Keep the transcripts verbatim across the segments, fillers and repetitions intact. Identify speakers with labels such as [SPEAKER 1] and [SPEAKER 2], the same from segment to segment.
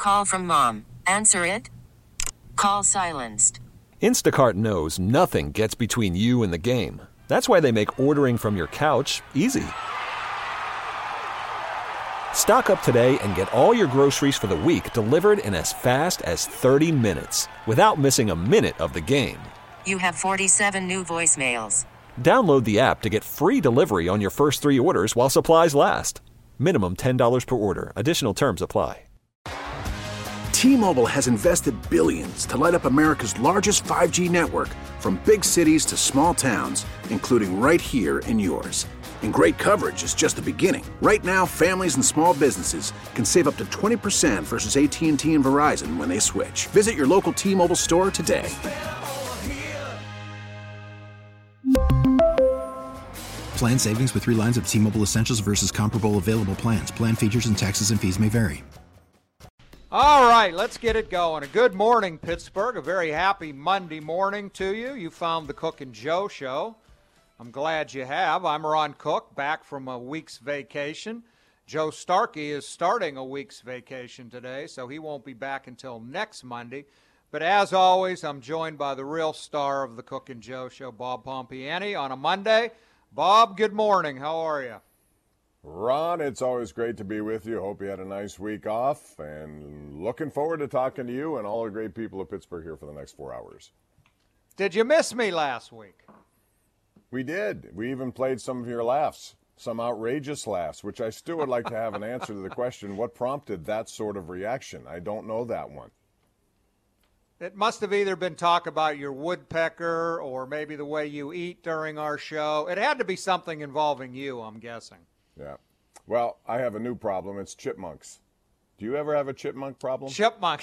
[SPEAKER 1] Call from mom. Answer it. Call silenced.
[SPEAKER 2] Instacart knows nothing gets between you and the game. That's why they make ordering from your couch easy. Stock up today and get all your groceries for the week delivered in as fast as thirty minutes without missing a minute of the game.
[SPEAKER 1] You have forty-seven new voicemails.
[SPEAKER 2] Download the app to get free delivery on your first three orders while supplies last. Minimum ten dollars per order. Additional terms apply.
[SPEAKER 3] T-Mobile has invested billions to light up America's largest five G network, from big cities to small towns, including right here in yours. And great coverage is just the beginning. Right now, families and small businesses can save up to twenty percent versus A T and T and Verizon when they switch. Visit your local T-Mobile store today.
[SPEAKER 4] Plan savings with three lines of T-Mobile Essentials versus comparable available plans. Plan features and taxes and fees may vary.
[SPEAKER 5] All right, let's get it going. A good morning, Pittsburgh. A very happy Monday morning to you. You found the Cook and Joe Show. I'm glad you have. I'm Ron Cook, back from a week's vacation. Joe Starkey is starting a week's vacation today, so he won't be back until next Monday. But as always, I'm joined by the real star of the Cook and Joe Show, Bob Pompiani, on a Monday. Bob, good morning. How are you?
[SPEAKER 6] Ron, it's always great to be with you. Hope you had a nice week off, and looking forward to talking to you and all the great people of Pittsburgh here for the next four hours.
[SPEAKER 5] Did you miss me last week?
[SPEAKER 6] We did. We even played some of your laughs, some outrageous laughs, which I still would like to have an answer to the question, what prompted that sort of reaction? I don't know that one.
[SPEAKER 5] It must have either been talk about your woodpecker or maybe the way you eat during our show. It had to be something involving you, I'm guessing.
[SPEAKER 6] Yeah. Well, I have a new problem. It's chipmunks. Do you ever have a chipmunk problem?
[SPEAKER 5] Chipmunk.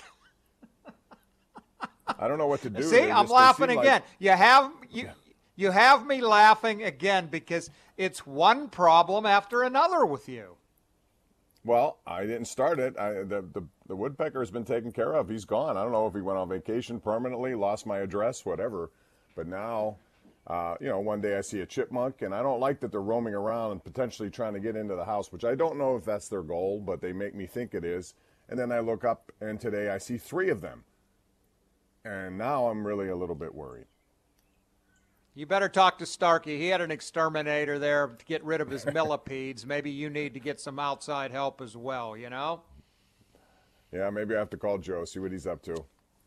[SPEAKER 6] I don't know what to do.
[SPEAKER 5] See,
[SPEAKER 6] They
[SPEAKER 5] I'm
[SPEAKER 6] just- they
[SPEAKER 5] laughing
[SPEAKER 6] seem
[SPEAKER 5] again.
[SPEAKER 6] like-
[SPEAKER 5] You have you,
[SPEAKER 6] Yeah.
[SPEAKER 5] you have me laughing again because it's one problem after another with you.
[SPEAKER 6] Well, I didn't start it. I, the, the the woodpecker has been taken care of. He's gone. I don't know if he went on vacation permanently, lost my address, whatever. But now, uh, you know, one day I see a chipmunk, and I don't like that they're roaming around and potentially trying to get into the house, which I don't know if that's their goal, but they make me think it is. And then I look up, and today I see three of them. And now I'm really a little bit worried.
[SPEAKER 5] You better talk to Starkey. He had an exterminator there to get rid of his millipedes. Maybe you need to get some outside help as well, you know?
[SPEAKER 6] Yeah, maybe I have to call Joe, see what he's up to.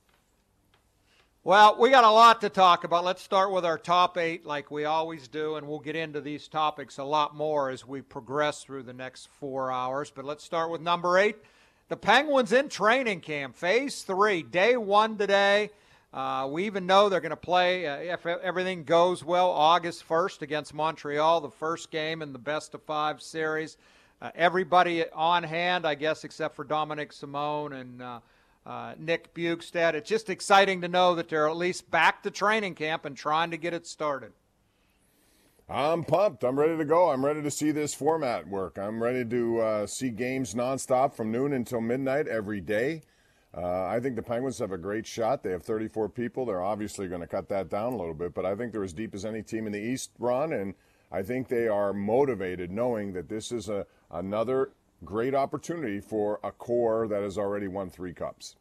[SPEAKER 5] Well, we got a lot to talk about. Let's start with our top eight like we always do, and we'll get into these topics a lot more as we progress through the next four hours. But let's start with number eight. The Penguins in training camp, phase three, day one today. Uh, we even know they're going to play, uh, if everything goes well, August first against Montreal, the first game in the best of five series. Uh, everybody on hand, I guess, except for Dominic Simone and uh, uh, Nick Bjugstad. It's just exciting to know that they're at least back to training camp and trying to get it started.
[SPEAKER 6] I'm pumped. I'm ready to go. I'm ready to see this format work. I'm ready to uh, see games nonstop from noon until midnight every day. Uh, I think the Penguins have a great shot. They have thirty-four people. They're obviously going to cut that down a little bit, but I think they're as deep as any team in the East, Ron, and I think they are motivated knowing that this is a, another great opportunity for a core that has already won three cups.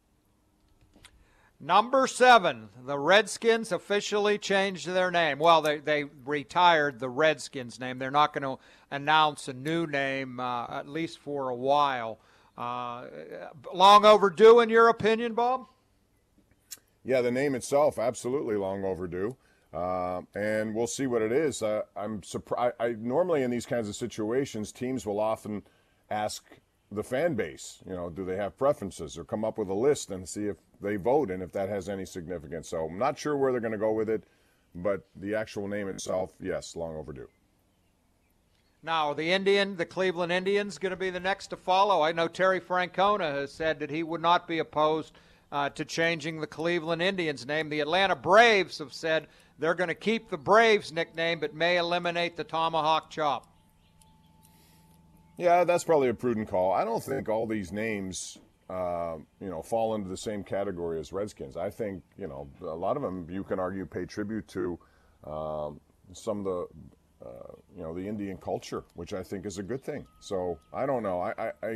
[SPEAKER 5] Number seven, the Redskins officially changed their name. Well, they, they retired the Redskins name. They're not going to announce a new name, uh, at least for a while. Uh, long overdue, in your opinion, Bob?
[SPEAKER 6] Yeah, the name itself, absolutely long overdue. Uh, and we'll see what it is. Uh, I'm surprised. I, normally in these kinds of situations, teams will often ask the fan base, you know, do they have preferences, or come up with a list and see if they vote and if that has any significance. So I'm not sure where they're going to go with it, but the actual name itself, yes, long overdue.
[SPEAKER 5] Now, the Indian, the Cleveland Indians, going to be the next to follow. I know Terry Francona has said that he would not be opposed uh, to changing the Cleveland Indians name. The Atlanta Braves have said they're going to keep the Braves nickname but may eliminate the Tomahawk Chop.
[SPEAKER 6] Yeah, that's probably a prudent call. I don't think all these names, uh, you know, fall into the same category as Redskins. I think, you know, a lot of them, you can argue, pay tribute to um, some of the, uh, you know, the Indian culture, which I think is a good thing. So I don't know. I, I, I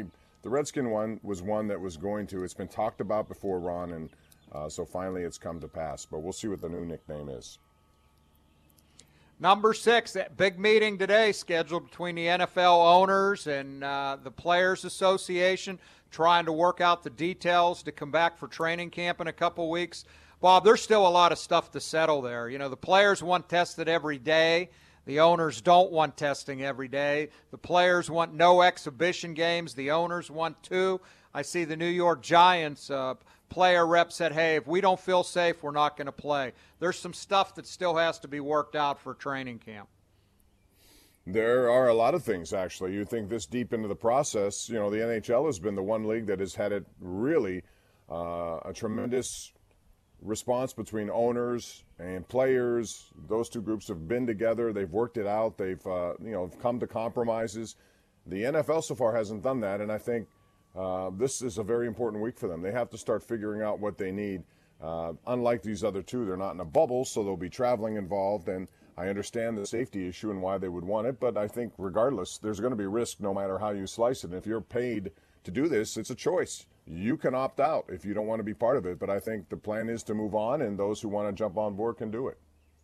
[SPEAKER 6] the Redskin one was one that was going to. It's been talked about before, Ron, and uh, so finally it's come to pass. But we'll see what the new nickname is.
[SPEAKER 5] Number six, that big meeting today scheduled between the N F L owners and uh, the Players Association, trying to work out the details to come back for training camp in a couple weeks. Bob, there's still a lot of stuff to settle there. You know, the players want tested every day. The owners don't want testing every day. The players want no exhibition games. The owners want two. I see the New York Giants uh, player rep said, hey, if we don't feel safe, we're not going to play. There's some stuff that still has to be worked out for training camp.
[SPEAKER 6] There are a lot of things, actually. You think this deep into the process, you know, the N H L has been the one league that has had it really uh, a tremendous response between owners and players. Those two groups have been together. They've worked it out. They've, uh, you know, come to compromises. The N F L so far hasn't done that, and I think uh, this is a very important week for them. They have to start figuring out what they need. Uh, unlike these other two, they're not in a bubble, so there'll be traveling involved, and I understand the safety issue and why they would want it, but I think regardless, there's going to be risk no matter how you slice it. And if you're paid to do this, it's a choice. You can opt out if you don't want to be part of it, but I think the plan is to move on, and those who want to jump on board can do it.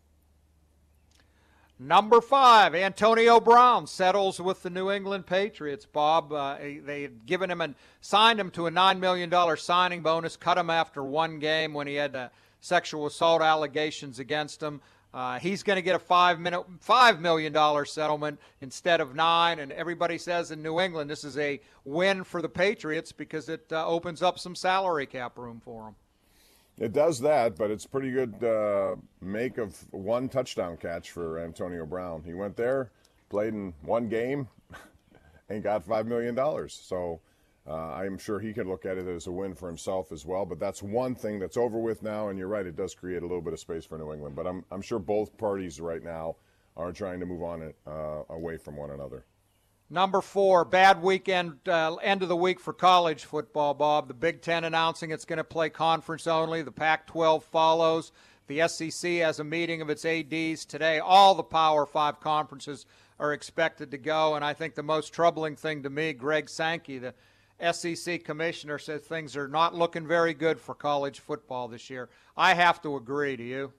[SPEAKER 5] Number five, Antonio Brown settles with the New England Patriots. Bob, uh, they had given him and signed him to a nine million dollars signing bonus, cut him after one game when he had uh, sexual assault allegations against him. Uh, he's going to get a five minute, five million dollars settlement instead of nine, and everybody says in New England this is a win for the Patriots because it uh, opens up some salary cap room for them.
[SPEAKER 6] It does that, but it's pretty good uh, make of one touchdown catch for Antonio Brown. He went there, played in one game, and got five million dollars. So uh, I'm sure he could look at it as a win for himself as well. But that's one thing that's over with now, and you're right, it does create a little bit of space for New England. But I'm, I'm sure both parties right now are trying to move on it uh, away from one another.
[SPEAKER 5] Number four, bad weekend, uh, end of the week for college football, Bob. The Big Ten announcing it's going to play conference only. The Pac twelve follows. The S E C has a meeting of its A Ds today. All the Power Five conferences are expected to go, and I think the most troubling thing to me, Greg Sankey, the S E C commissioner, says things are not looking very good for college football this year. I have to agree. Do you?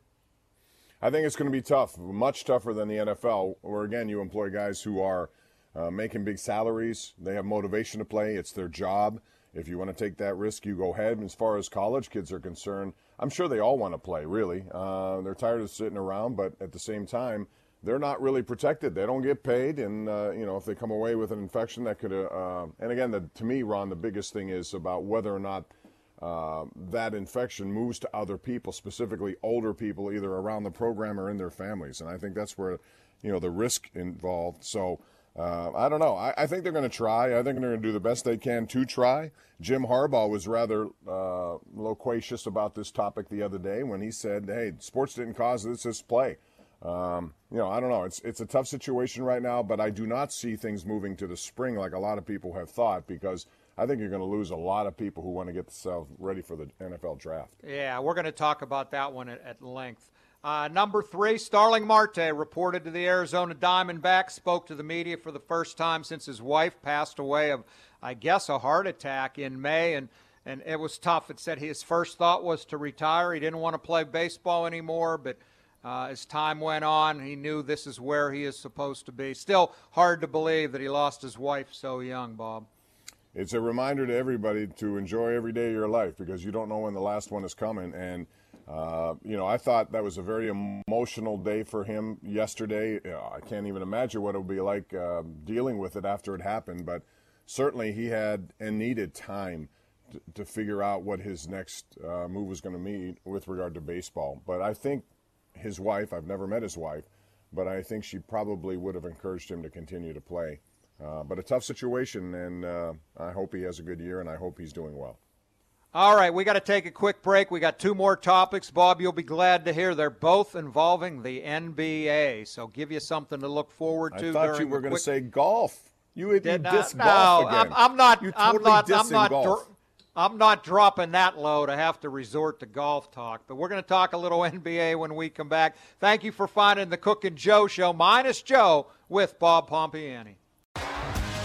[SPEAKER 6] I think it's going to be tough, much tougher than the N F L, where, again, you employ guys who are Uh, making big salaries. They have motivation to play. It's their job. If you want to take that risk, you go ahead. As far as college kids are concerned, I'm sure they all want to play, really. Uh, they're tired of sitting around, but at the same time, they're not really protected. They don't get paid, and, uh, you know, if they come away with an infection that could, uh, and again, the, to me, Ron, the biggest thing is about whether or not uh, that infection moves to other people, specifically older people, either around the program or in their families. And I think that's where, you know, the risk involved. So, Uh, I don't know. I, I think they're going to try. I think they're going to do the best they can to try. Jim Harbaugh was rather uh, loquacious about this topic the other day when he said, hey, sports didn't cause this, this play. Um, you know, I don't know. It's it's a tough situation right now, but I do not see things moving to the spring like a lot of people have thought, because I think you're going to lose a lot of people who want to get themselves ready for the N F L draft.
[SPEAKER 5] Yeah, we're going to talk about that one at, at length. Uh, number three, Starling Marte reported to the Arizona Diamondbacks, spoke to the media for the first time since his wife passed away of, I guess, a heart attack in May, and, and it was tough. It said his first thought was to retire. He didn't want to play baseball anymore, but uh, as time went on, he knew this is where he is supposed to be. Still hard to believe that he lost his wife so young, Bob.
[SPEAKER 6] It's a reminder to everybody to enjoy every day of your life, because you don't know when the last one is coming, and Uh, you know, I thought that was a very emotional day for him yesterday. You know, I can't even imagine what it would be like uh, dealing with it after it happened, but certainly he had and needed time to, to figure out what his next uh, move was going to be with regard to baseball. But I think his wife, I've never met his wife, but I think she probably would have encouraged him to continue to play. Uh, but a tough situation, and uh, I hope he has a good year, and I hope he's doing well.
[SPEAKER 5] All right, we got to take a quick break. We got two more topics, Bob. You'll be glad to hear they're both involving the N B A. So give you something to look forward to.
[SPEAKER 6] I thought you were going to say golf. You would
[SPEAKER 5] Did
[SPEAKER 6] diss
[SPEAKER 5] not,
[SPEAKER 6] golf
[SPEAKER 5] no,
[SPEAKER 6] again.
[SPEAKER 5] I'm, I'm not.
[SPEAKER 6] You
[SPEAKER 5] I'm
[SPEAKER 6] totally
[SPEAKER 5] not.
[SPEAKER 6] dissing
[SPEAKER 5] I'm not.
[SPEAKER 6] golf.
[SPEAKER 5] Dro- I'm not dropping that low to have to resort to golf talk. But we're going to talk a little N B A when we come back. Thank you for finding the Cook and Joe Show, minus Joe, with Bob Pompiani.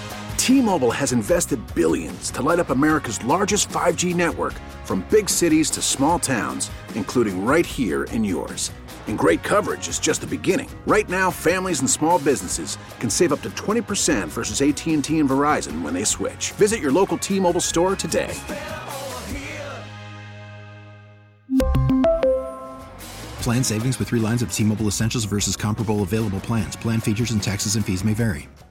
[SPEAKER 3] T-Mobile has invested billions to light up America's largest five G network, from big cities to small towns, including right here in yours. And great coverage is just the beginning. Right now, families and small businesses can save up to twenty percent versus A T and T and Verizon when they switch. Visit your local T-Mobile store today.
[SPEAKER 4] Plan savings with three lines of T-Mobile Essentials versus comparable available plans. Plan features and taxes and fees may vary.